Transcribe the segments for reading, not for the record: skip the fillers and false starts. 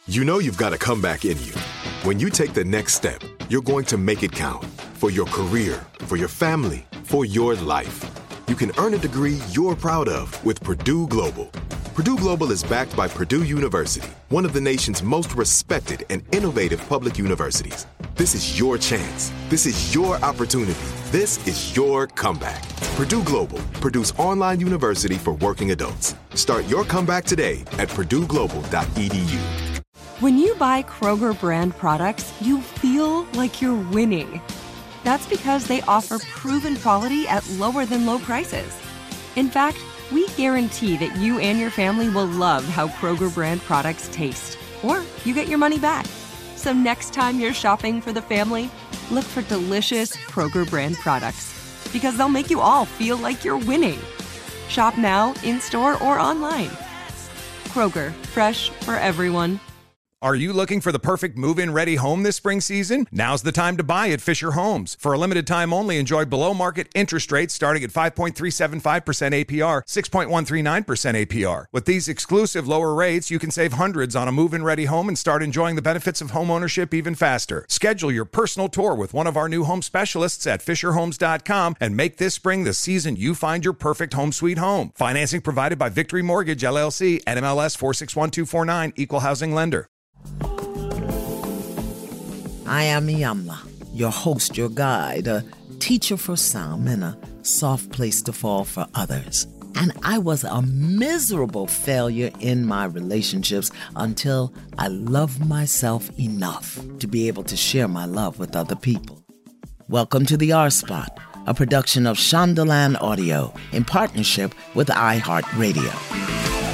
You know you've got a comeback in you. When you take the next step, you're going to make it count for your career, for your family, for your life. You can earn a degree you're proud of with Purdue Global. Purdue Global is backed by Purdue University, one of the nation's most respected and innovative public universities. This is your chance. This is your opportunity. This is your comeback. Purdue Global, Purdue's online university for working adults. Start your comeback today at purdueglobal.edu. When you buy Kroger brand products, you feel like you're winning. That's because they offer proven quality at lower than low prices. In fact, we guarantee that you and your family will love how Kroger brand products taste, or you get your money back. So next time you're shopping for the family, look for delicious Kroger brand products, because they'll make you all feel like you're winning. Shop now, in-store, or online. Kroger, fresh for everyone. Are you looking for the perfect move-in ready home this spring season? Now's the time to buy at Fisher Homes. For a limited time only, enjoy below-market interest rates starting at 5.375% APR, 6.139% APR. With these exclusive lower rates, you can save hundreds on a move-in ready home and start enjoying the benefits of homeownership even faster. Schedule your personal tour with one of our new home specialists at FisherHomes.com and make this spring the season you find your perfect home sweet home. Financing provided by Victory Mortgage, LLC, NMLS 461249, Equal Housing Lender. I am Iamla, your host, your guide, a teacher for some and a soft place to fall for others. And I was a miserable failure in my relationships until I loved myself enough to be able to share my love with other people. Welcome to the R-Spot, a production of Shondaland Audio in partnership with iHeartRadio.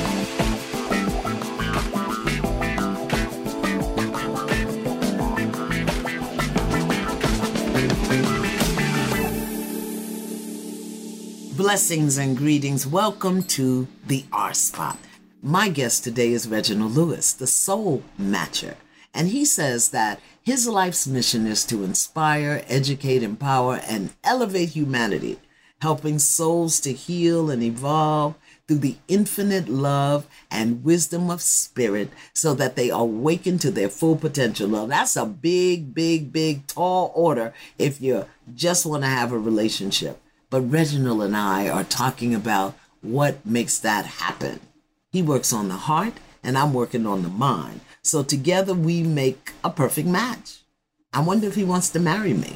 Blessings and greetings. Welcome to the R-Spot. My guest today is Reginald Lewis, the Soul Matcher. And he says that his life's mission is to inspire, educate, empower, and elevate humanity, helping souls to heal and evolve through the infinite love and wisdom of spirit so that they awaken to their full potential. Now, that's a big, big, big, tall order if you just want to have a relationship. But Reginald and I are talking about what makes that happen. He works on the heart and I'm working on the mind. So together we make a perfect match. I wonder if he wants to marry me.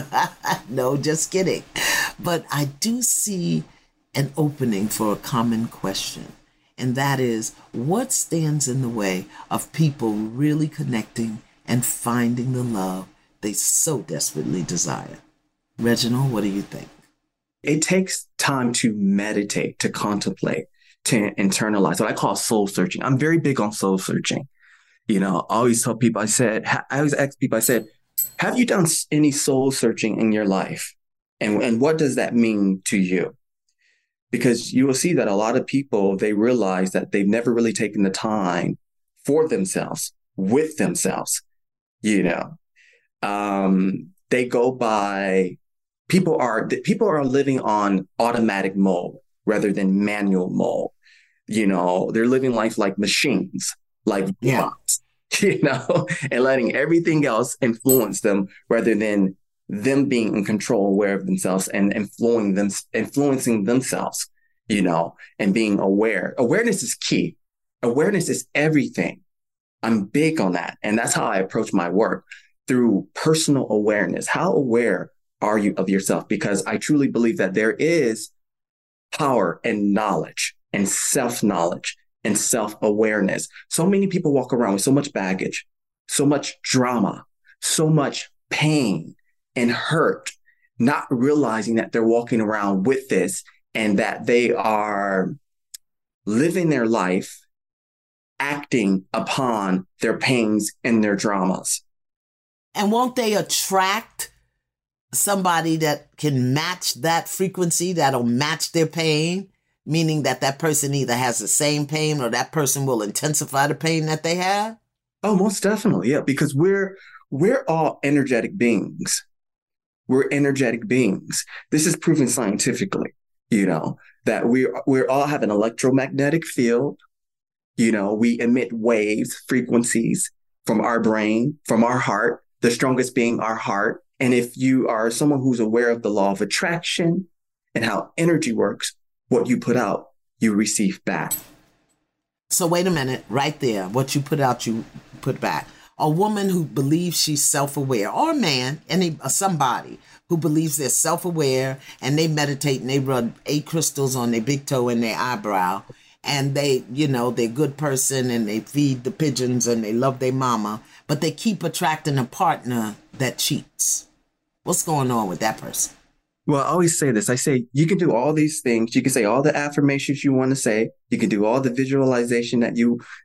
No, just kidding. But I do see an opening for a common question. And that is, what stands in the way of people really connecting and finding the love they so desperately desire? Reginald, what do you think? It takes time to meditate, to contemplate, to internalize what I call soul searching. I'm very big on soul searching. You know, I always tell people, I always ask people, have you done any soul searching in your life? And what does that mean to you? Because you will see that a lot of people, they realize that they've never really taken the time for themselves, with themselves, you know. They go by... People are living on automatic mode rather than manual mode. You know, they're living life like machines, like robots, you know, and letting everything else influence them rather than them being in control, aware of themselves and influencing themselves, you know, and being aware. Awareness is key. Awareness is everything. I'm big on that. And that's how I approach my work, through personal awareness. How aware are you of yourself? Because I truly believe that there is power and knowledge and self-knowledge and self-awareness. So many people walk around with so much baggage, so much drama, so much pain and hurt, not realizing that they're walking around with this and that they are living their life acting upon their pains and their dramas. And won't they attract somebody that can match that frequency, that'll match their pain, meaning that that person either has the same pain or that person will intensify the pain that they have? Oh, most definitely. Yeah, because we're all energetic beings. We're energetic beings. This is proven scientifically, you know, that we all have an electromagnetic field We emit waves, frequencies from our brain, from our heart, the strongest being our heart. And if you are someone who's aware of the law of attraction and how energy works, what you put out, you receive back. So wait a minute, right there. What you put out, you put back. A woman who believes she's self-aware, or a man, somebody who believes they're self-aware, and they meditate and they rub 8 crystals on their big toe and their eyebrow, and they're a good person and they feed the pigeons and they love their mama, but they keep attracting a partner that cheats. What's going on with that person? Well, I always say this. I say, you can do all these things. You can say all the affirmations you want to say. You can do all the visualization that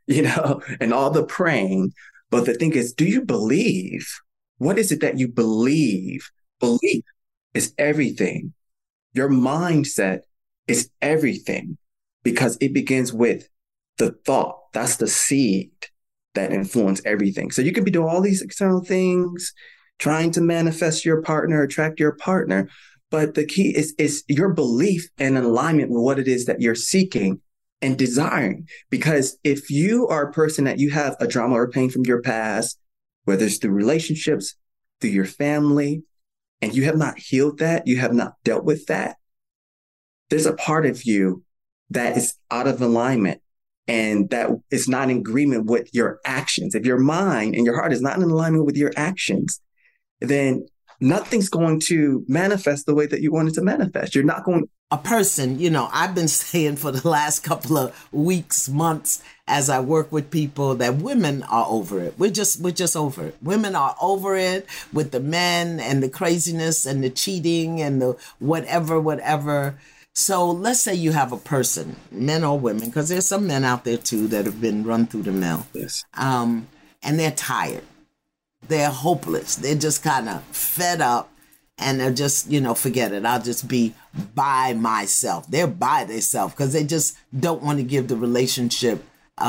and all the praying. But the thing is, do you believe? What is it that you believe? Belief is everything. Your mindset is everything, because it begins with the thought. That's the seed that influence everything. So you could be doing all these external things, trying to manifest your partner, attract your partner. But the key is your belief and alignment with what it is that you're seeking and desiring. Because if you are a person that you have a trauma or pain from your past, whether it's through relationships, through your family, and you have not healed that, you have not dealt with that, there's a part of you that is out of alignment and that is not in agreement with your actions. If your mind and your heart is not in alignment with your actions, then nothing's going to manifest the way that you want it to manifest. You're not going. A person, I've been saying for the last couple of weeks, months, as I work with people, that women are over it. We're just over it. Women are over it with the men and the craziness and the cheating and the whatever. So let's say you have a person, men or women, because there's some men out there too that have been run through the mill. Yes. And they're tired. They're hopeless. They're just kind of fed up, and they're just, forget it. I'll just be by myself. They're by themselves because they just don't want to give the relationship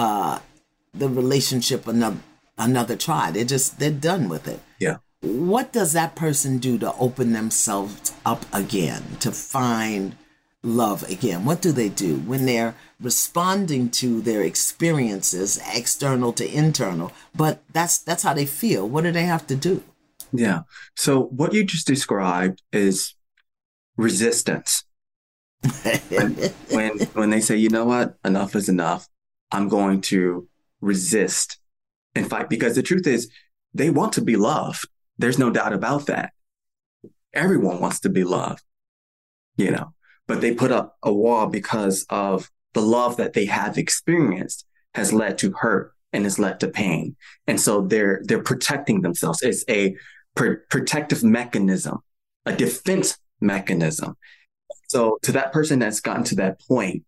another try. They're done with it. Yeah. What does that person do to open themselves up again, to find love again? What do they do when they're responding to their experiences, external to internal, but that's how they feel? What do they have to do? Yeah. So what you just described is resistance. when they say, you know what, enough is enough, I'm going to resist and fight, because the truth is they want to be loved. There's no doubt about that. Everyone wants to be loved, but they put up a wall because of the love that they have experienced has led to hurt and has led to pain. And so they're protecting themselves. It's a protective mechanism, a defense mechanism. So to that person that's gotten to that point,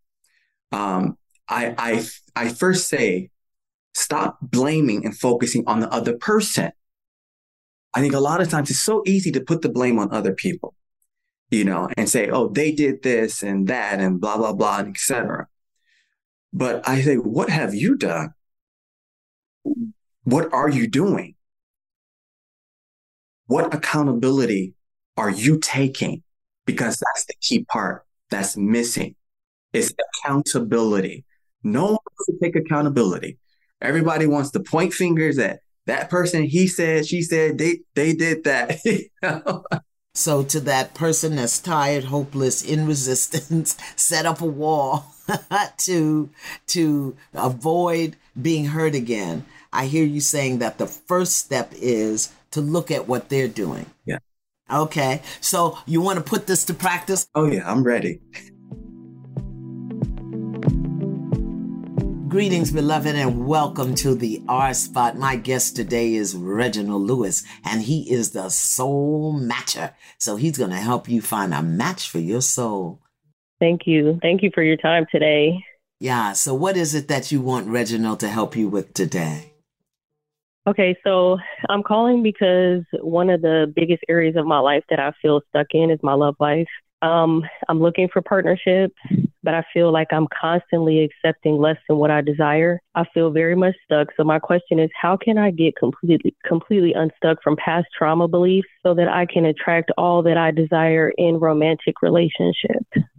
I first say, stop blaming and focusing on the other person. I think a lot of times it's so easy to put the blame on other people, and say, oh, they did this and that and blah, blah, blah, and et cetera. But I say, what have you done? What are you doing? What accountability are you taking? Because that's the key part that's missing. It's accountability. No one wants to take accountability. Everybody wants to point fingers at that person. He said, she said, they did that. So to that person that's tired, hopeless, in resistance, set up a wall to avoid being hurt again. I hear you saying that the first step is to look at what they're doing. Yeah. Okay. So you want to put this to practice? Oh, yeah, I'm ready. Greetings, beloved, and welcome to the R Spot. My guest today is Reginald Lewis, and he is the soul matcher. So he's going to help you find a match for your soul. Thank you. Thank you for your time today. Yeah. So what is it that you want Reginald to help you with today? Okay, so I'm calling because one of the biggest areas of my life that I feel stuck in is my love life. I'm looking for partnerships, but I feel like I'm constantly accepting less than what I desire. I feel very much stuck. So my question is, how can I get completely unstuck from past trauma beliefs so that I can attract all that I desire in romantic relationships?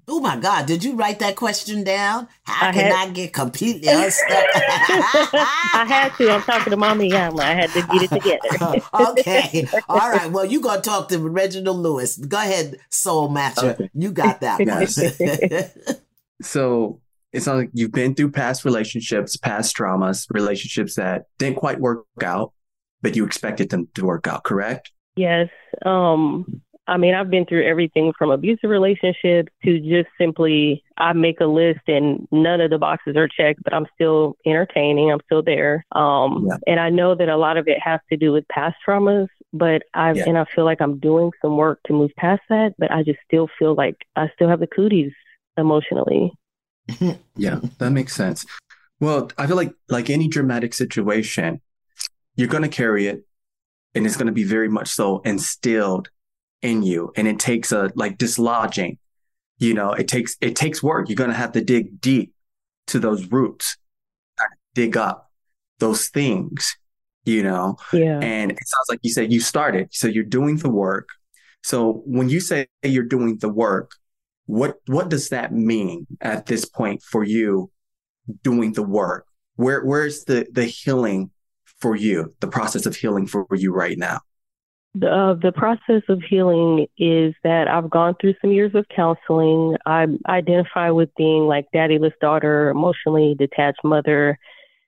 Oh my God, did you write that question down? How can I get completely unstuck? I had to. I'm talking to Mommy Yama. I had to get it together. Okay. All right. Well, you're going to talk to Reginald Lewis. Go ahead, Soul Matcher. Okay. You got that one. So it sounds like you've been through past relationships, past traumas, relationships that didn't quite work out, but you expected them to work out, correct? Yes. I mean, I've been through everything from abusive relationships to just simply, I make a list and none of the boxes are checked, but I'm still entertaining. I'm still there. And I know that a lot of it has to do with past traumas, but and I feel like I'm doing some work to move past that, but I just still feel like I still have the cooties emotionally. Yeah, that makes sense. Well, I feel like any dramatic situation, you're going to carry it and it's going to be very much so instilled in you. And it takes dislodging, it takes work. You're going to have to dig deep to those roots, dig up those things, Yeah. And it sounds like you said you started, so you're doing the work. So when you say you're doing the work, what does that mean at this point for you doing the work? Where's the healing for you, the process of healing for you right now? The process of healing is that I've gone through some years of counseling. I identify with being like daddyless daughter, emotionally detached mother.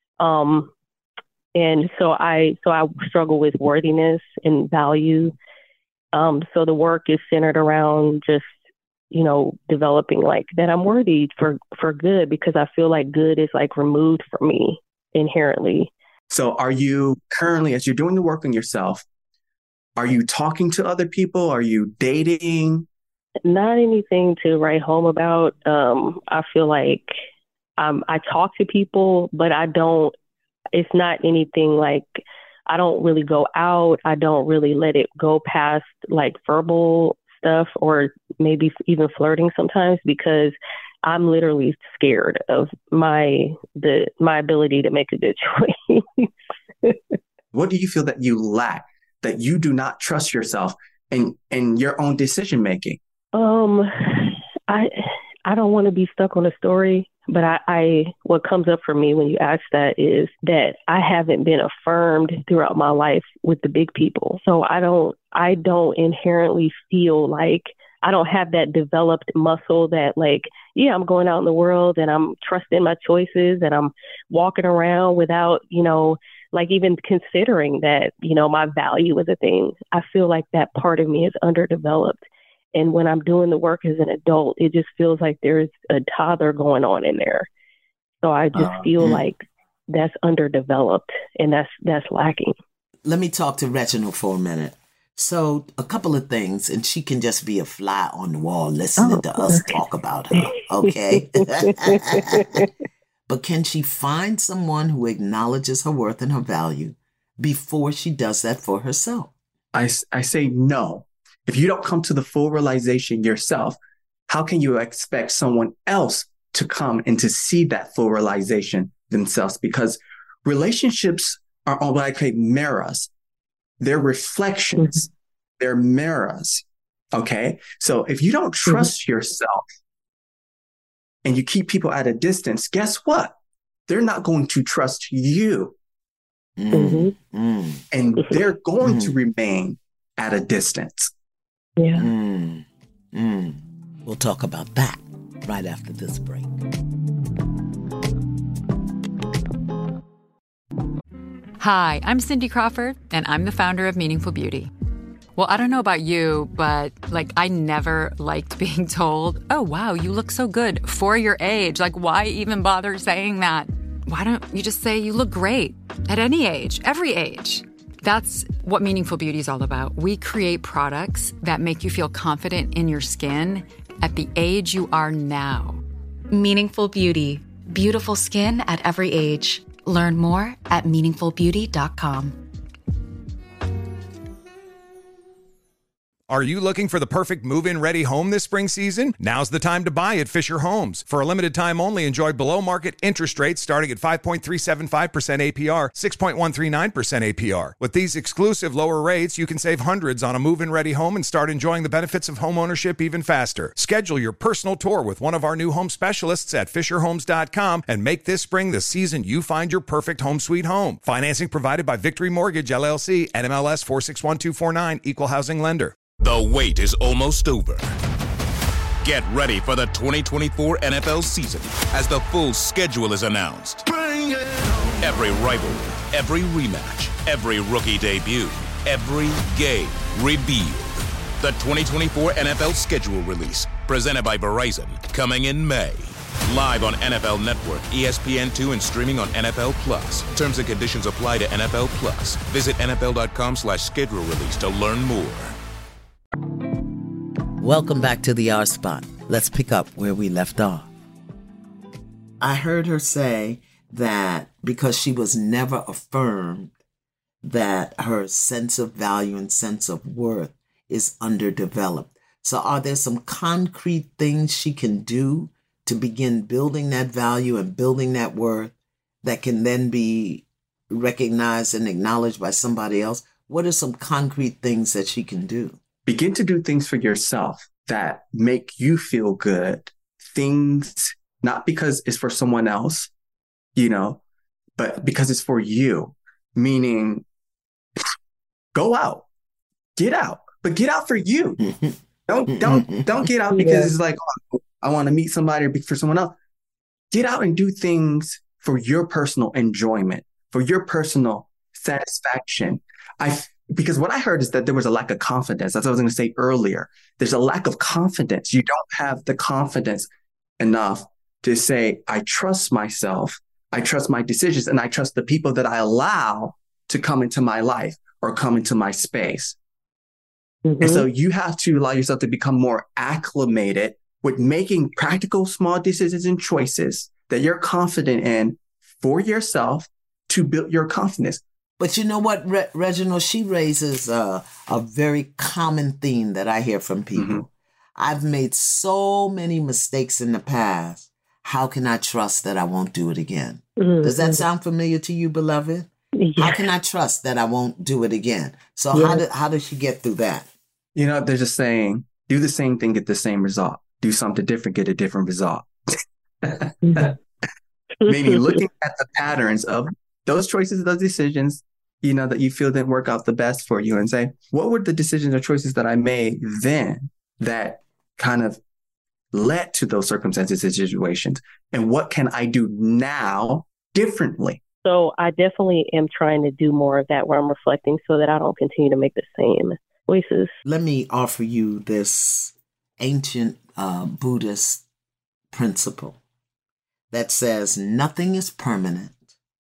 And so I struggle with worthiness and value. So the work is centered around just, developing like that I'm worthy for good, because I feel like good is like removed from me inherently. So are you currently, as you're doing the work on yourself, are you talking to other people? Are you dating? Not anything to write home about. I feel like I talk to people, but it's not anything like, I don't really go out. I don't really let it go past like verbal stuff or maybe even flirting sometimes, because I'm literally scared of my ability to make a good choice. What do you feel that you lack, that you do not trust yourself in your own decision making? I don't want to be stuck on a story, but what comes up for me when you ask that is that I haven't been affirmed throughout my life with the big people. So I don't inherently feel like I don't have that developed muscle that like, yeah, I'm going out in the world and I'm trusting my choices and I'm walking around without, like even considering that, my value is a thing. I feel like that part of me is underdeveloped. And when I'm doing the work as an adult, it just feels like there's a toddler going on in there. So I just feel like that's underdeveloped and that's lacking. Let me talk to Reginald for a minute. So a couple of things, and she can just be a fly on the wall listening to us talk about her, okay? But can she find someone who acknowledges her worth and her value before she does that for herself? I say no. If you don't come to the full realization yourself, how can you expect someone else to come and to see that full realization themselves? Because relationships are all like mirrors. They're reflections. They're mirrors. Okay. So if you don't trust yourself and you keep people at a distance, guess what? They're not going to trust you. And they're going to remain at a distance. Yeah. We'll talk about that right after this break. Hi, I'm Cindy Crawford, and I'm the founder of Meaningful Beauty. Well, I don't know about you, but I never liked being told, oh, wow, you look so good for your age. Why even bother saying that? Why don't you just say you look great at any age, every age? That's what Meaningful Beauty is all about. We create products that make you feel confident in your skin at the age you are now. Meaningful Beauty. Beautiful skin at every age. Learn more at meaningfulbeauty.com. Are you looking for the perfect move-in ready home this spring season? Now's the time to buy at Fisher Homes. For a limited time only, enjoy below-market interest rates starting at 5.375% APR, 6.139% APR. With these exclusive lower rates, you can save hundreds on a move-in ready home and start enjoying the benefits of homeownership even faster. Schedule your personal tour with one of our new home specialists at FisherHomes.com and make this spring the season you find your perfect home sweet home. Financing provided by Victory Mortgage, LLC, NMLS 461249, Equal Housing Lender. The wait is almost over. Get ready for the 2024 NFL season as the full schedule is announced. Every rivalry, every rematch, every rookie debut, every game revealed. The 2024 NFL schedule release, presented by Verizon, coming in May. Live on NFL Network, ESPN2, and streaming on NFL Plus. Terms and conditions apply to NFL Plus. Visit NFL.com/schedule release to learn more. Welcome back to the R Spot. Let's pick up where we left off. I heard her say that because she was never affirmed, that her sense of value and sense of worth is underdeveloped. So are there some concrete things she can do to begin building that value and building that worth that can then be recognized and acknowledged by somebody else? What are some concrete things that she can do? Begin to do things for yourself that make you feel good. Things, not because it's for someone else, but because it's for you. Meaning, go out, get out, but get out for you. Don't get out because it's like, oh, I want to meet somebody or for someone else. Get out and do things for your personal enjoyment, for your personal satisfaction. Because what I heard is that there was a lack of confidence. That's what I was going to say earlier. There's a lack of confidence. You don't have the confidence enough to say, I trust myself, I trust my decisions, and I trust the people that I allow to come into my life or come into my space. Mm-hmm. And so you have to allow yourself to become more acclimated with making practical small decisions and choices that you're confident in for yourself to build your confidence. But you know what, Reginald, she raises a very common theme that I hear from people. Mm-hmm. I've made so many mistakes in the past. How can I trust that I won't do it again? Mm-hmm. Does that sound familiar to you, beloved? Yeah. How can I trust that I won't do it again? So how does she get through that? They're just saying, do the same thing, get the same result. Do something different, get a different result. Meaning looking at the patterns of those choices, those decisions, that you feel didn't work out the best for you and say, what were the decisions or choices that I made then that kind of led to those circumstances and situations? And what can I do now differently? So I definitely am trying to do more of that where I'm reflecting so that I don't continue to make the same choices. Let me offer you this ancient Buddhist principle that says nothing is permanent,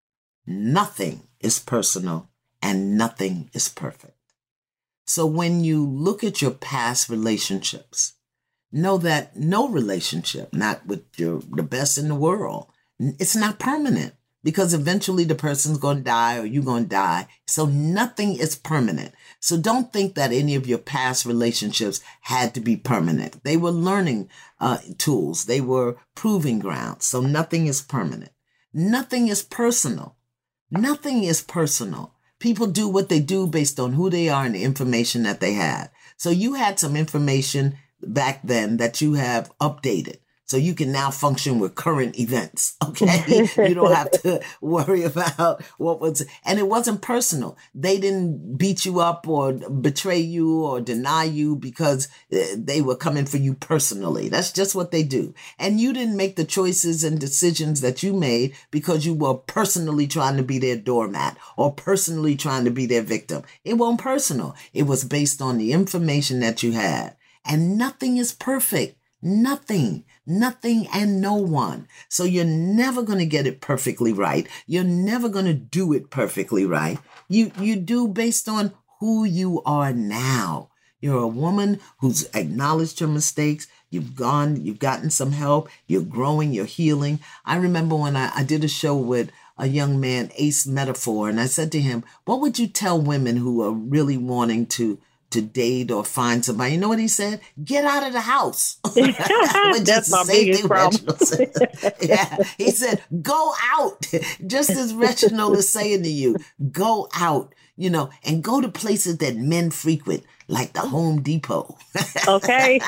nothing is personal, and nothing is perfect. So when you look at your past relationships, know that no relationship, not with the best in the world, it's not permanent because eventually the person's going to die or you're going to die. So nothing is permanent. So don't think that any of your past relationships had to be permanent. They were learning tools. They were proving grounds. So nothing is permanent. Nothing is personal. Nothing is personal. People do what they do based on who they are and the information that they have. So you had some information back then that you have updated. So you can now function with current events, okay? You don't have to worry about what was, and it wasn't personal. They didn't beat you up or betray you or deny you because they were coming for you personally. That's just what they do. And you didn't make the choices and decisions that you made because you were personally trying to be their doormat or personally trying to be their victim. It wasn't personal. It was based on the information that you had. And nothing is perfect. Nothing and no one. So you're never going to get it perfectly right. You're never going to do it perfectly right. You do based on who you are now. You're a woman who's acknowledged her mistakes. You've gotten some help. You're growing, you're healing. I remember when I did a show with a young man, Ace Metaphor, and I said to him, what would you tell women who are really wanting to to date or find somebody, you know what he said? Get out of the house. That's my biggest problem. Yeah, he said, go out. Just as Reginald is saying to you, go out, you know, and go to places that men frequent, like the Home Depot. Okay.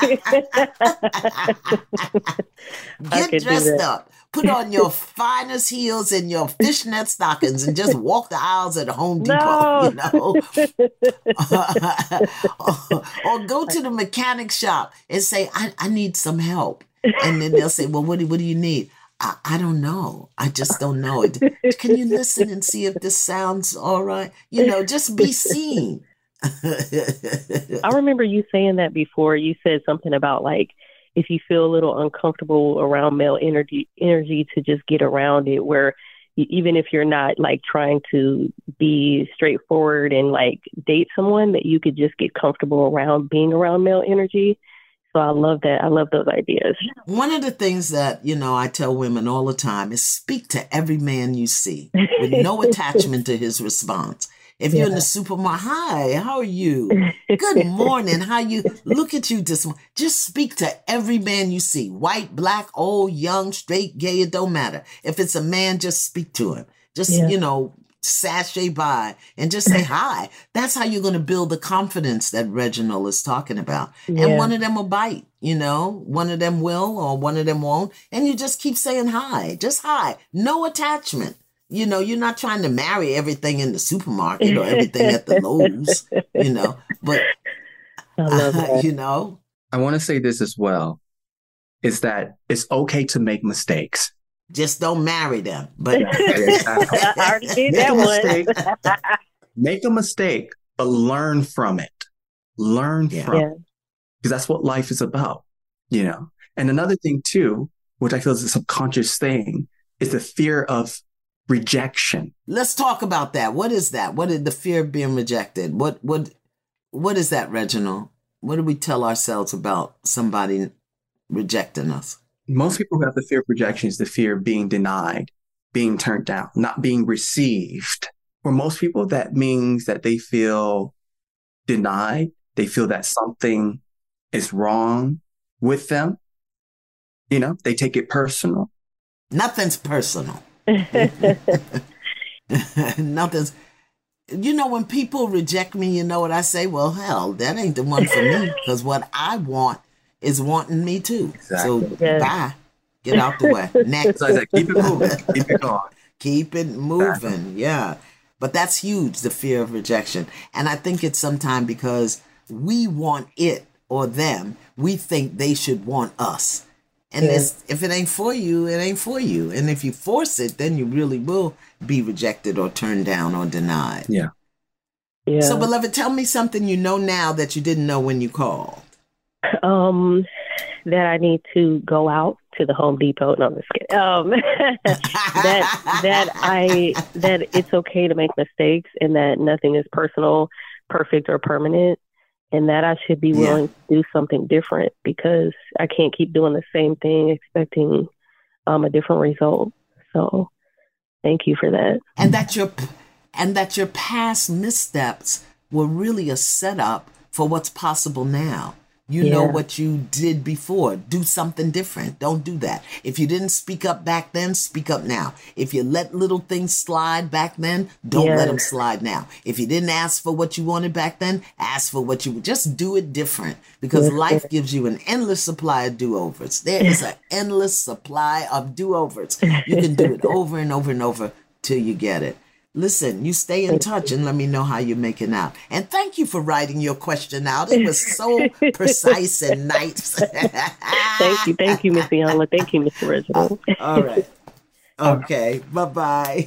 Get dressed up. Put on your finest heels and your fishnet stockings and just walk the aisles at the Home Depot, you know. Or go to the mechanic shop and say, I need some help. And then they'll say, well, what do you need? I don't know. I just don't know. Can you listen and see if this sounds all right? You know, just be seen. I remember you saying that before. You said something about like, if you feel a little uncomfortable around male energy to just get around it, where even if you're not like trying to be straightforward and like date someone, that you could just get comfortable around being around male energy. So I love that. I love those ideas. One of the things that, you know, I tell women all the time is speak to every man you see with no attachment to his response. If you're in the supermarket, hi, how are you? Good morning. How you? Look at you this morning. Just speak to every man you see. White, black, old, young, straight, gay, it don't matter. If it's a man, just speak to him. Just, you know, sashay by and just say hi. That's how you're going to build the confidence that Reginald is talking about. Yeah. And one of them will bite, you know, one of them will or one of them won't. And you just keep saying hi, just hi. No attachment. You know, you're not trying to marry everything in the supermarket or everything at the Lowe's, you know, but, you know. I want to say this as well, is that it's okay to make mistakes. Just don't marry them. But I already did that one. Make a mistake, but learn from it. Learn from it. Because that's what life is about, you know. And another thing, too, which I feel is a subconscious thing, is the fear of rejection. Let's talk about that. What is that? What is the fear of being rejected? What is that, Reginald? What do we tell ourselves about somebody rejecting us? Most people who have the fear of rejection is the fear of being denied, being turned down, not being received. For most people, that means that they feel denied. They feel that something is wrong with them. You know, they take it personal. Nothing's personal. Nothing's, you know, when people reject me, you know what I say? Well, hell, that ain't the one for me, because what I want is wanting me too. Exactly. So bye, get out the way. Next. So I said, keep it moving, keep it going. Keep it moving, exactly. Yeah. But that's huge, the fear of rejection. And I think it's sometimes because we want it or them, we think they should want us. And if it ain't for you, it ain't for you. And if you force it, then you really will be rejected or turned down or denied. Yeah. So, beloved, tell me something you know now that you didn't know when you called. That I need to go out to the Home Depot. No, I'm just kidding. That it's okay to make mistakes and that nothing is personal, perfect, or permanent. And that I should be willing to do something different because I can't keep doing the same thing expecting a different result. So thank you for that. And that your past missteps were really a setup for what's possible now. You know what you did before. Do something different. Don't do that. If you didn't speak up back then, speak up now. If you let little things slide back then, don't let them slide now. If you didn't ask for what you wanted back then, ask for what you just do it different because life gives you an endless supply of do-overs. There is an endless supply of do-overs. You can do it over and over and over till you get it. Listen, you stay in touch and let me know how you're making out. And thank you for writing your question out. It was so precise and nice. Thank you, Miss Iyanla. Thank you, Mr. Reginald. All right. Okay. Bye-bye.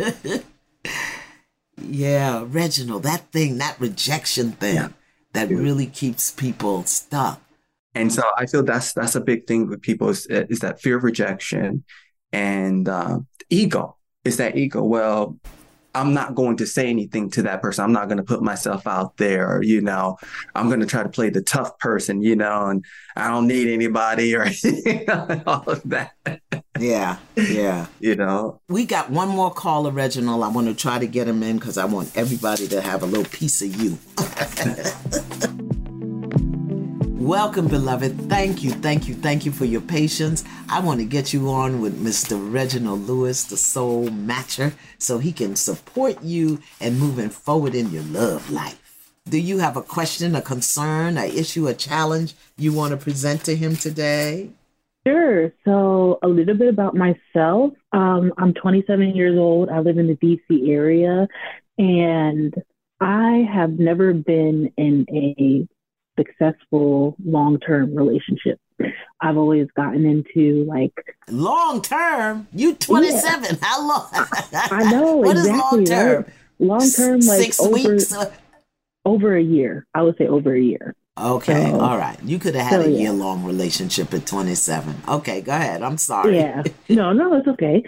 Yeah, Reginald, that rejection thing that really keeps people stuck. And so I feel that's a big thing with people is that fear of rejection and ego. It's that ego. Well, I'm not going to say anything to that person. I'm not going to put myself out there, you know, I'm going to try to play the tough person, you know, and I don't need anybody or all of that. Yeah. You know, we got one more caller, Reginald. I want to try to get him in because I want everybody to have a little piece of you. Welcome, beloved. Thank you for your patience. I want to get you on with Mr. Reginald Lewis, the Soul Matcher, so he can support you and moving forward in your love life. Do you have a question, a concern, an issue, a challenge you want to present to him today? Sure. So a little bit about myself. I'm 27 years old. I live in the DC area, and I have never been in a successful long-term relationship. I've always gotten into like long-term. You 27? Yeah. How long? I know. What exactly, is long-term? Right? Long-term, like 6 weeks. Over a year. I would say over a year. Okay, so, all right. You could have had a year-long relationship at 27. Okay, go ahead. I'm sorry. Yeah. No, it's okay.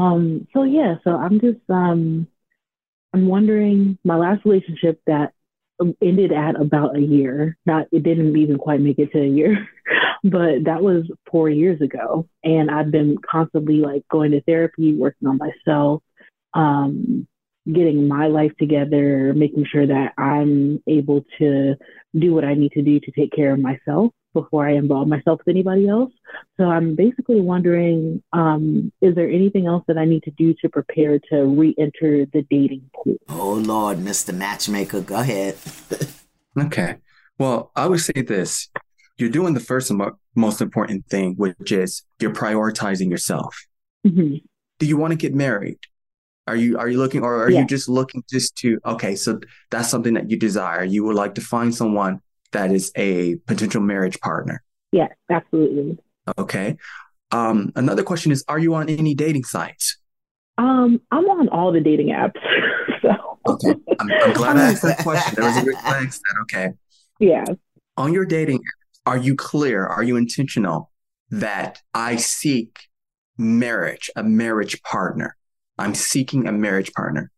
So I'm just I'm wondering, my last relationship that ended at about a year. It didn't even quite make it to a year, but that was 4 years ago. And I've been constantly like going to therapy, working on myself, getting my life together, making sure that I'm able to do what I need to do to take care of myself before I involve myself with anybody else. So I'm basically wondering, is there anything else that I need to do to prepare to re-enter the dating pool? Oh, Lord, Mr. Matchmaker, go ahead. Okay. Well, I would say this. You're doing the first and most important thing, which is you're prioritizing yourself. Mm-hmm. Do you want to get married? Are you looking, or are you just looking to, okay, so that's something that you desire. You would like to find someone that is a potential marriage partner. Yes, absolutely. Okay. Another question is, are you on any dating sites? I'm on all the dating apps. So. Okay. I'm glad I asked that question. There was a good flag. Okay. Yeah. On your dating apps, are you clear? Are you intentional that I seek marriage, a marriage partner? I'm seeking a marriage partner.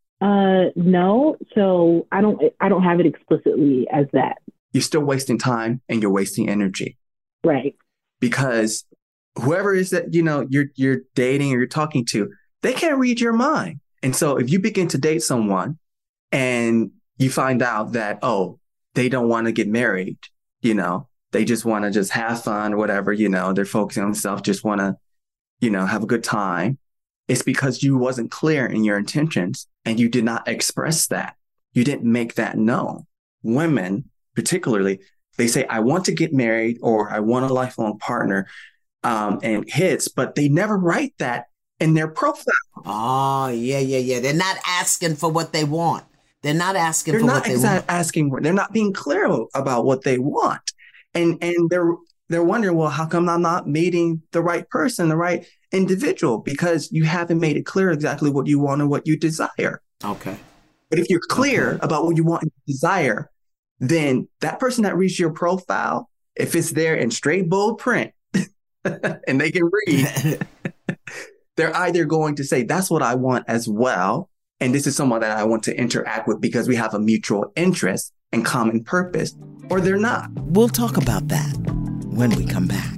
No. So I don't have it explicitly as that. You're still wasting time and you're wasting energy. Right. Because whoever is that, you're dating or you're talking to, they can't read your mind. And so if you begin to date someone and you find out that, oh, they don't want to get married, they just want to just have fun or whatever, they're focusing on themselves, just want to, have a good time. It's because you wasn't clear in your intentions and you did not express that. You didn't make that known. Women, particularly, they say, I want to get married or I want a lifelong partner and hits, but they never write that in their profile. Oh, yeah. They're not asking for what they want. They're not asking for what they want. They're not being clear about what they want. And they're wondering, well, how come I'm not meeting the right person, the right individual? Because you haven't made it clear exactly what you want and what you desire. Okay. But if you're clear about what you want and desire, then that person that reads your profile, if it's there in straight bold print and they can read, they're either going to say, that's what I want as well. And this is someone that I want to interact with because we have a mutual interest and common purpose, or they're not. We'll talk about that when we come back.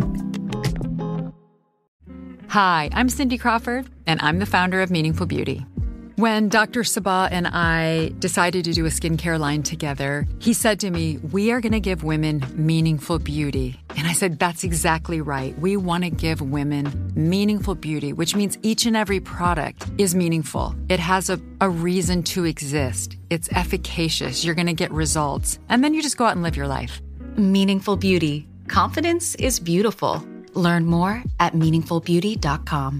Hi, I'm Cindy Crawford, and I'm the founder of Meaningful Beauty. When Dr. Sabah and I decided to do a skincare line together, he said to me, we are going to give women meaningful beauty. And I said, that's exactly right. We want to give women meaningful beauty, which means each and every product is meaningful. It has a reason to exist. It's efficacious. You're going to get results. And then you just go out and live your life. Meaningful Beauty. Confidence is beautiful. Learn more at meaningfulbeauty.com.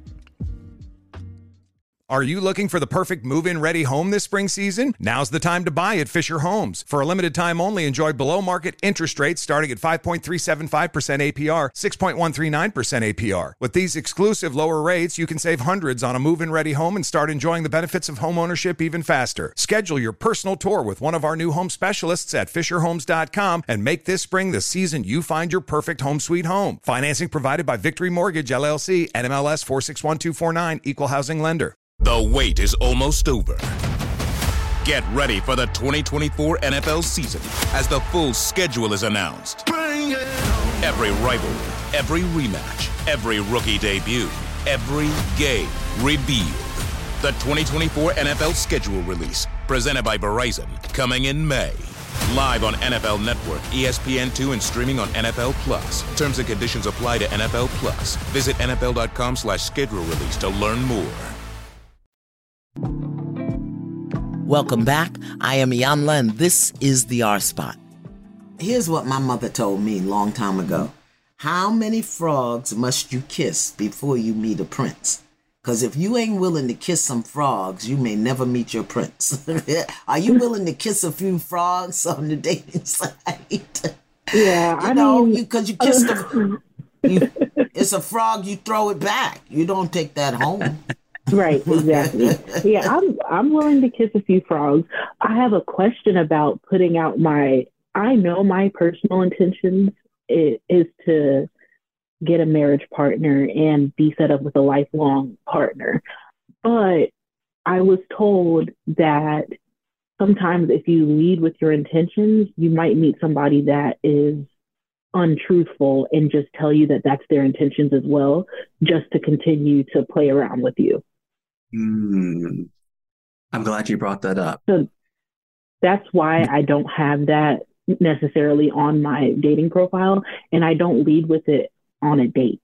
Are you looking for the perfect move-in ready home this spring season? Now's the time to buy at Fisher Homes. For a limited time only, enjoy below-market interest rates starting at 5.375% APR, 6.139% APR. With these exclusive lower rates, you can save hundreds on a move-in ready home and start enjoying the benefits of homeownership even faster. Schedule your personal tour with one of our new home specialists at FisherHomes.com and make this spring the season you find your perfect home sweet home. Financing provided by Victory Mortgage, LLC, NMLS 461249, Equal Housing Lender. The wait is almost over. Get ready for the 2024 NFL season as the full schedule is announced. Every rivalry, every rematch, every rookie debut, every game revealed. The 2024 NFL schedule release, presented by Verizon, coming in May. Live on NFL Network, ESPN2, and streaming on NFL Plus. Terms and conditions apply to NFL Plus. Visit NFL.com/schedule release to learn more. Welcome back. I am Iyanla, and this is the R Spot. Here's what my mother told me a long time ago. How many frogs must you kiss before you meet a prince? Because if you ain't willing to kiss some frogs, you may never meet your prince. Are you willing to kiss a few frogs on the dating site? Yeah, I know, because you kiss them. It's a frog, you throw it back. You don't take that home. Right, exactly. Yeah, I'm willing to kiss a few frogs. I have a question about putting out I know my personal intentions is to get a marriage partner and be set up with a lifelong partner. But I was told that sometimes if you lead with your intentions, you might meet somebody that is untruthful and just tell you that that's their intentions as well, just to continue to play around with you. I'm glad you brought that up. So that's why I don't have that necessarily on my dating profile, and I don't lead with it on a date.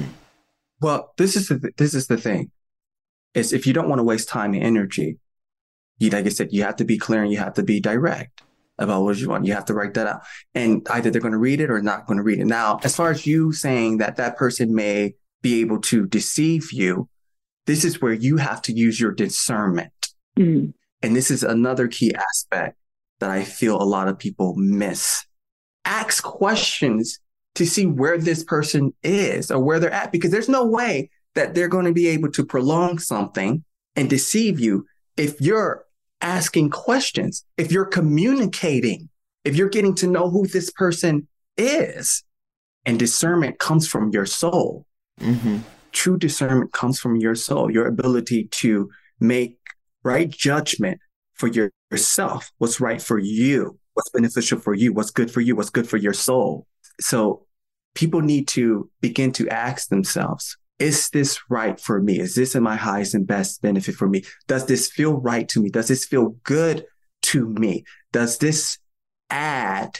Well, this is the thing. Is if you don't want to waste time and energy, like I said, you have to be clear and you have to be direct about what you want. You have to write that out, and either they're going to read it or not going to read it. Now, as far as you saying that person may be able to deceive you, this is where you have to use your discernment. And this is another key aspect that I feel a lot of people miss. Ask questions to see where this person is or where they're at, because there's no way that they're going to be able to prolong something and deceive you if you're asking questions, if you're communicating, if you're getting to know who this person is. And discernment comes from your soul. True discernment comes from your soul, your ability to make right judgment for yourself, what's right for you, what's beneficial for you, what's good for you, what's good for your soul. So people need to begin to ask themselves, is this right for me? Is this in my highest and best benefit for me? Does this feel right to me? Does this feel good to me? Does this add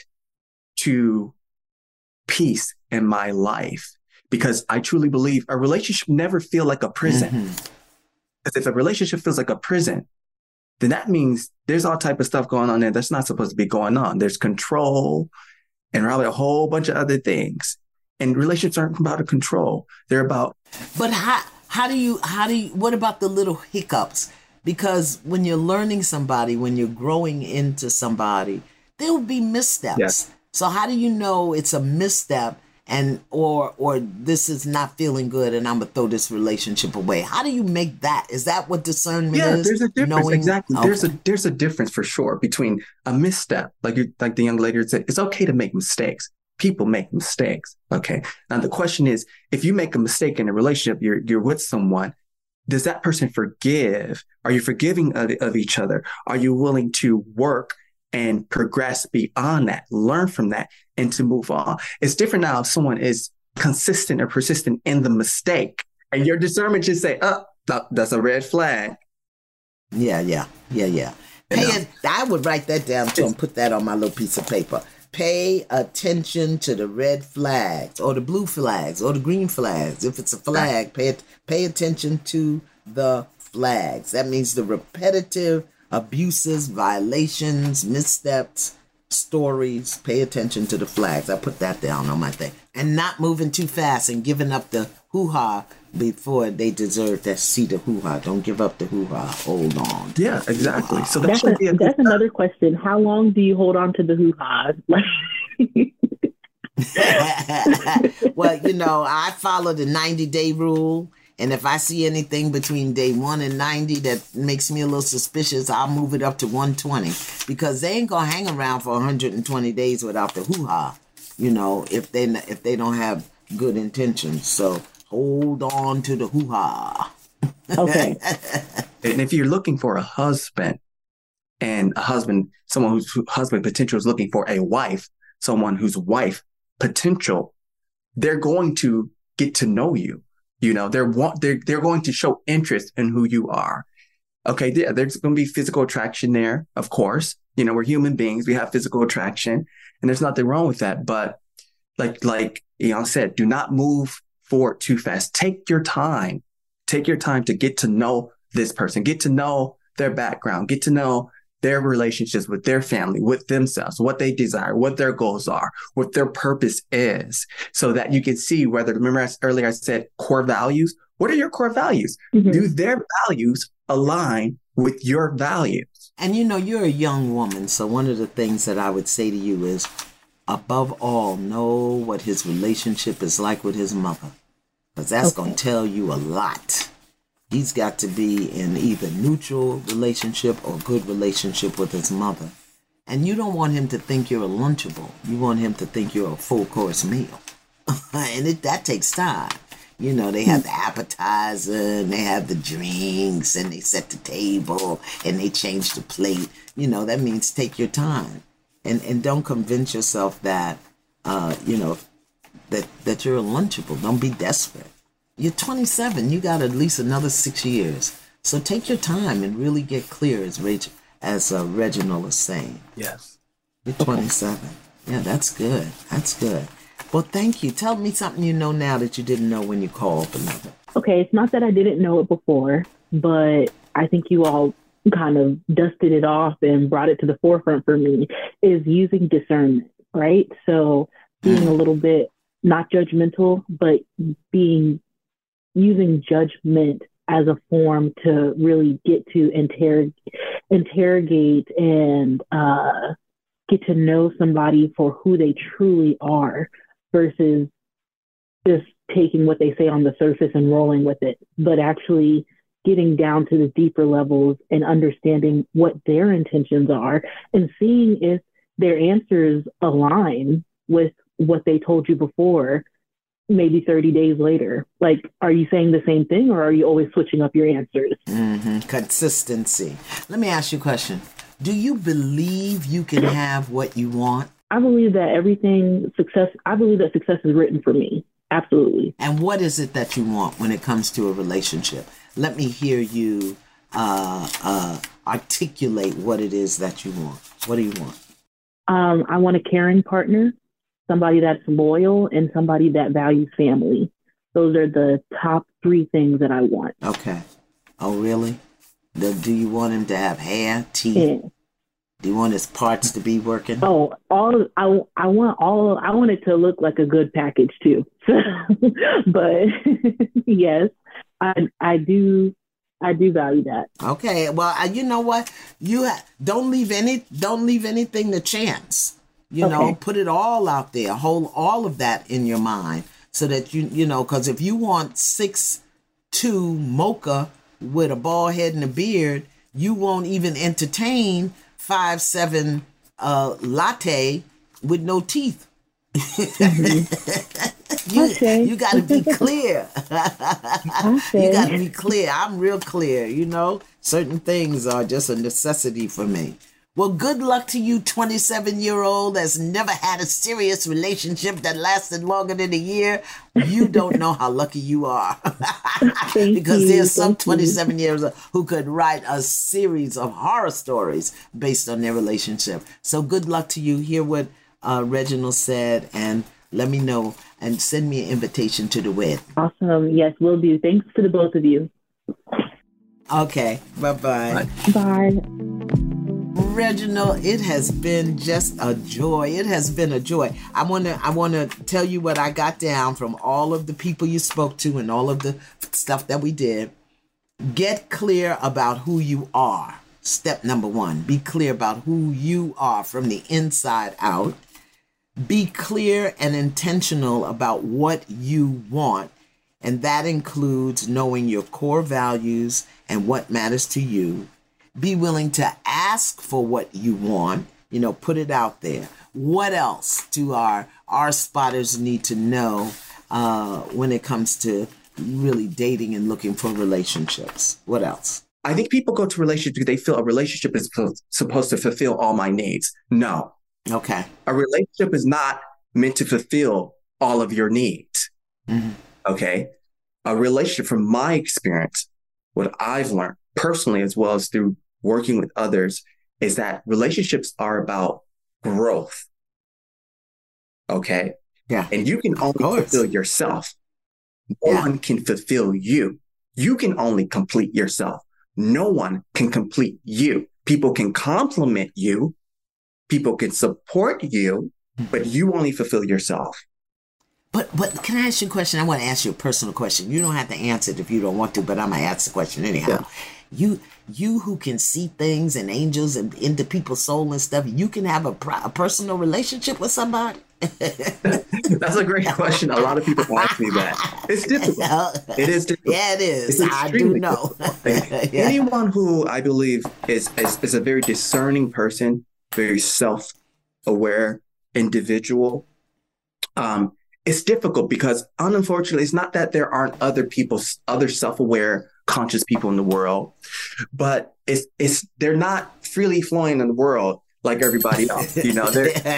to peace in my life? Because I truly believe a relationship never feel like a prison. Because if a relationship feels like a prison, then that means there's all type of stuff going on there that's not supposed to be going on. There's control and probably a whole bunch of other things. And relationships aren't about control. They're about. But how do you, what about the little hiccups? Because when you're learning somebody, when you're growing into somebody, there will be missteps. Yes. So how do you know it's a misstep and or this is not feeling good and I'm gonna throw this relationship away? How do you make that? Is that what discernment is? Yeah, there's a difference. Exactly. Okay. There's a difference for sure between a misstep, like the young lady said. It's okay to make mistakes. People make mistakes. Okay. Now the question is, if you make a mistake in a relationship, you're with someone, does that person forgive? Are you forgiving of each other? Are you willing to work and progress beyond that, learn from that, and to move on? It's different now if someone is consistent or persistent in the mistake, and your discernment just say, "Oh, that's a red flag." Yeah. I would write that down too and put that on my little piece of paper. Pay attention to the red flags or the blue flags or the green flags. If it's a flag, pay attention to the flags. That means the repetitive abuses, violations, missteps, stories. Pay attention to the flags. I put that down on my thing. And not moving too fast and giving up the hoo-ha before they deserve to see the hoo-ha. Don't give up the hoo-ha. Hold on. Yeah, exactly. Hoo-ha. So that's another question. How long do you hold on to the hoo-ha? Well, I follow the 90-day rule. And if I see anything between day 1 and 90 that makes me a little suspicious, I'll move it up to 120, because they ain't gonna hang around for 120 days without the hoo-ha, if they don't have good intentions. So hold on to the hoo-ha. Okay. And if you're looking for a husband, and someone whose husband potential is looking for a wife, someone whose wife potential, they're going to get to know you. They're going to show interest in who you are. Okay, yeah, there's going to be physical attraction there, of course. You know, we're human beings. We have physical attraction, and there's nothing wrong with that. But like Eon said, do not move forward too fast. Take your time. Take your time to get to know this person, get to know their background, get to know their relationships with their family, with themselves, what they desire, what their goals are, what their purpose is, so that you can see whether, remember earlier I said core values. What are your core values? Mm-hmm. Do their values align with your values? And you know, you're a young woman. So one of the things that I would say to you is, above all, know what his relationship is like with his mother. Because that's going to tell you a lot. He's got to be in either neutral relationship or good relationship with his mother. And you don't want him to think you're a Lunchable. You want him to think you're a full course meal. And that takes time. You know, they have the appetizer and they have the drinks and they set the table and they change the plate. You know, that means take your time. And don't convince yourself that, you know, that you're a Lunchable. Don't be desperate. You're 27. You got at least another 6 years. So take your time and really get clear, as Reginald is saying. Yes. You're 27. Yeah, that's good. That's good. Well, thank you. Tell me something you know now that you didn't know when you called, beloved. Okay, it's not that I didn't know it before, but I think you all kind of dusted it off and brought it to the forefront for me, is using discernment, right? So being a little bit not judgmental, but using judgment as a form to really get to interrogate and get to know somebody for who they truly are versus just taking what they say on the surface and rolling with it, but actually getting down to the deeper levels and understanding what their intentions are and seeing if their answers align with what they told you before, maybe 30 days later. Like, are you saying the same thing or are you always switching up your answers? Mm-hmm. Consistency. Let me ask you a question. Do you believe you can have what you want? I believe that success is written for me. Absolutely. And what is it that you want when it comes to a relationship? Let me hear you articulate what it is that you want. What do you want? I want a caring partner, somebody that's loyal, and somebody that values family. Those are the top 3 things that I want. Okay. Oh, really? Do you want him to have hair, teeth? Yeah. Do you want his parts to be working? Oh, I want it to look like a good package too. But yes, I do value that. Okay. Well, you know what? Don't leave anything to chance. You know, put it all out there. Hold all of that in your mind so that you know, because if you want 6'2" mocha with a bald head and a beard, you won't even entertain 5'7" latte with no teeth. You got to be clear. You got to be clear. I'm real clear. You know, certain things are just a necessity for me. Well, good luck to you, 27-year-old that's never had a serious relationship that lasted longer than a year. You don't know how lucky you are. Because there's some 27-year-olds who could write a series of horror stories based on their relationship. So good luck to you. Hear what Reginald said and let me know and send me an invitation to the wedding. Awesome. Yes, will do. Thanks to the both of you. Okay. Bye-bye. Bye. Reginald, it has been just a joy. It has been a joy. I want to tell you what I got down from all of the people you spoke to and all of the stuff that we did. Get clear about who you are. Step number 1, be clear about who you are from the inside out. Be clear and intentional about what you want. And that includes knowing your core values and what matters to you. Be willing to ask for what you want, you know, put it out there. What else do our spotters need to know when it comes to really dating and looking for relationships? What else? I think people go to relationships because they feel a relationship is supposed to fulfill all my needs. No. Okay. A relationship is not meant to fulfill all of your needs. Mm-hmm. Okay. A relationship, from my experience, what I've learned, personally, as well as through working with others, is that relationships are about growth. Okay. Yeah. And you can only fulfill yourself. No one can fulfill you. You can only complete yourself. No one can complete you. People can compliment you. People can support you, but you only fulfill yourself. But can I ask you a question? I want to ask you a personal question. You don't have to answer it if you don't want to, but I'm going to ask the question anyhow. Yeah. You who can see things and angels and into people's soul and stuff, you can have a personal relationship with somebody? That's a great question. A lot of people ask me that. It's difficult. It is difficult. Yeah, it is. I do know. Anyone who I believe is a very discerning person, very self-aware individual, it's difficult because unfortunately, it's not that there aren't other self-aware, conscious people in the world, but they're not freely flowing in the world like everybody else. You know,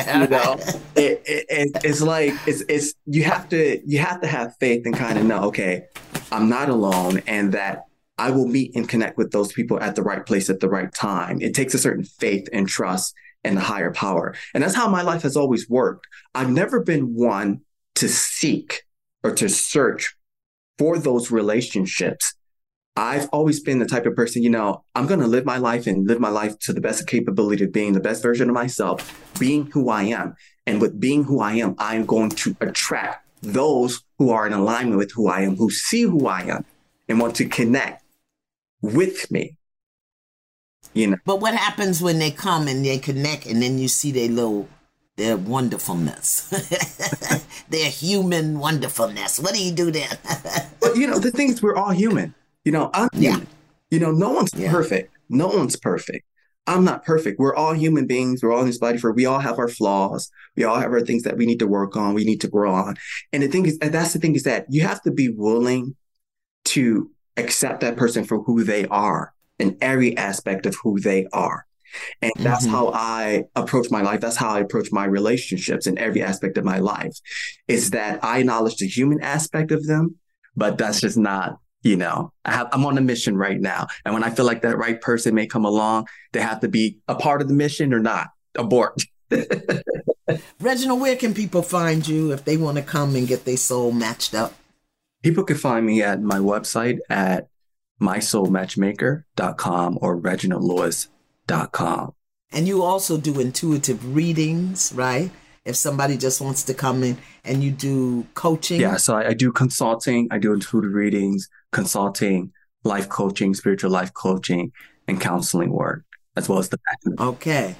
it's like you have to have faith and kind of know, okay, I'm not alone, and that I will meet and connect with those people at the right place at the right time. It takes a certain faith and trust in the higher power, and that's how my life has always worked. I've never been one to seek or to search for those relationships. I've always been the type of person, I'm going to live my life to the best capability of being the best version of myself, being who I am. And with being who I am, I'm going to attract those who are in alignment with who I am, who see who I am and want to connect with me. But what happens when they come and they connect and then you see their wonderfulness, their human wonderfulness? What do you do then? Well, the thing is, we're all human. I'm human. No one's perfect. No one's perfect. I'm not perfect. We're all human beings. We're all in this body. We all have our flaws. We all have our things that we need to work on. We need to grow on. And that's the thing is that you have to be willing to accept that person for who they are in every aspect of who they are. And that's how I approach my life. That's how I approach my relationships in every aspect of my life, is that I acknowledge the human aspect of them, but that's just not, I'm on a mission right now. And when I feel like that right person may come along, they have to be a part of the mission or not. Abort. Reginald, where can people find you if they want to come and get their soul matched up? People can find me at my website at mysoulmatchmaker.com or reginaldlewis.com. And you also do intuitive readings, right? If somebody just wants to come in, and you do coaching. Yeah, so I do consulting. I do intuitive readings, consulting, life coaching, spiritual life coaching, and counseling work, as well as the Okay.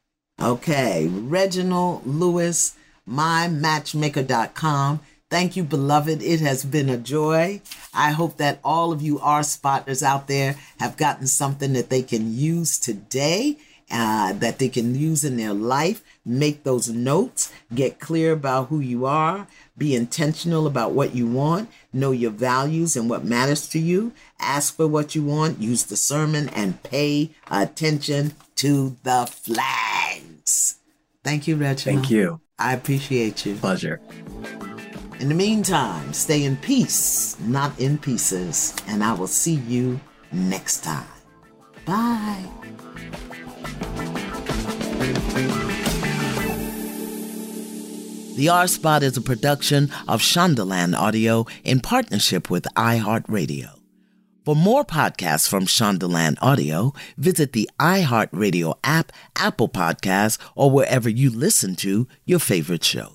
Reginald Lewis, mymatchmaker.com. Thank you, beloved. It has been a joy. I hope that all of you R-spotters out there have gotten something that they can use today, that they can use in their life. Make those notes. Get clear about who you are. Be intentional about what you want. Know your values and what matters to you. Ask for what you want. Use discernment and pay attention to the flags. Thank you, Reginald. Thank you. I appreciate you. Pleasure. In the meantime, stay in peace, not in pieces. And I will see you next time. Bye. The R-Spot is a production of Shondaland Audio in partnership with iHeartRadio. For more podcasts from Shondaland Audio, visit the iHeartRadio app, Apple Podcasts, or wherever you listen to your favorite shows.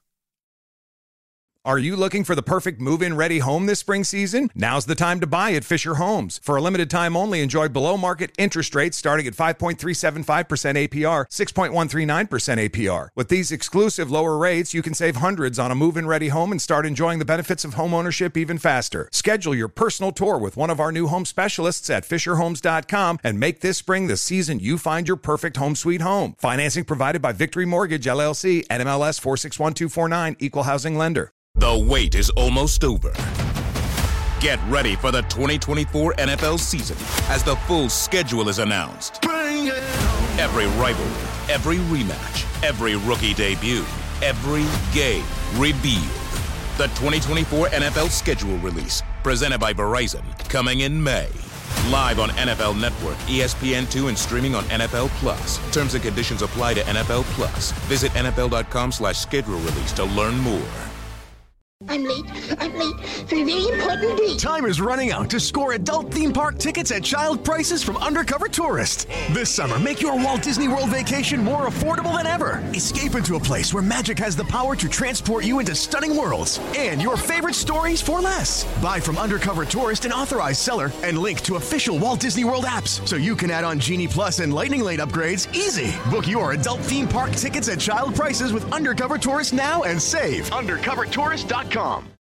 Are you looking for the perfect move-in ready home this spring season? Now's the time to buy at Fisher Homes. For a limited time only, enjoy below-market interest rates starting at 5.375% APR, 6.139% APR. With these exclusive lower rates, you can save hundreds on a move-in ready home and start enjoying the benefits of homeownership even faster. Schedule your personal tour with one of our new home specialists at FisherHomes.com and make this spring the season you find your perfect home sweet home. Financing provided by Victory Mortgage, LLC, NMLS 461249, Equal Housing Lender. The wait is almost over. Get ready for the 2024 NFL season as the full schedule is announced. Every rivalry, every rematch, every rookie debut, every game revealed. The 2024 NFL schedule release, presented by Verizon, coming in May. Live on NFL Network, ESPN2, and streaming on NFL Plus. Terms and conditions apply to NFL Plus. Visit NFL.com/schedule release to learn more. I'm late for a very important date. Time is running out to score adult theme park tickets at child prices from Undercover Tourist. This summer, make your Walt Disney World vacation more affordable than ever. Escape into a place where magic has the power to transport you into stunning worlds and your favorite stories for less. Buy from Undercover Tourist, an authorized seller, and link to official Walt Disney World apps so you can add on Genie Plus and Lightning Lane upgrades easy. Book your adult theme park tickets at child prices with Undercover Tourist now and save. UndercoverTourist.com.